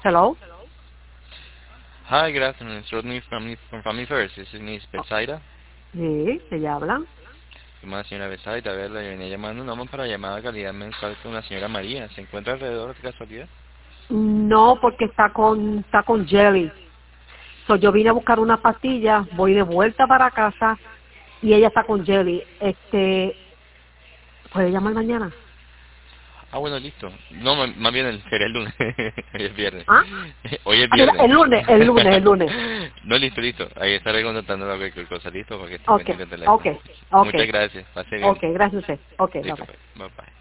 Hello. Hi, good afternoon. It's Rodney from Family First. This is Miss Betsaida. Sí, ella habla. Una señora Betsaida, verla, yo venía llamando nomás para llamada de calidad mensual con la señora María. ¿Se encuentra alrededor de casualidad? No, porque está con Jelly. So, yo vine a buscar una pastilla, voy de vuelta para casa y ella está con Jelly. ¿Puede llamar mañana? Ah, bueno, listo. No, más bien sería el lunes. Hoy es viernes. ¿Ah? Hoy es Mira, viernes. el lunes. No, listo, listo. Ahí estaré contactando cualquier cosa. Listo, porque estoy Ok, pendiente del ok, teléfono. ok. Muchas gracias. Pase bien. Ok, gracias a usted. Ok, bye Listo, bye. pues. Bye bye.